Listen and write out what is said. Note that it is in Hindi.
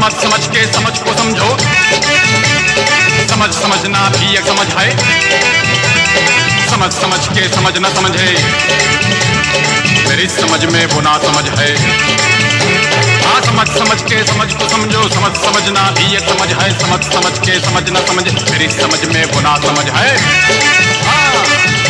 समझ समझ के समझ को समझो, समझ समझना भी एक समझ है, समझ समझ के समझ न समझे मेरी समझ में वो ना समझ है। हाँ समझ समझ के समझ को समझो, समझ समझना भी एक समझ है, समझ समझ के समझ न समझे मेरी समझ में वो ना समझ है। हाँ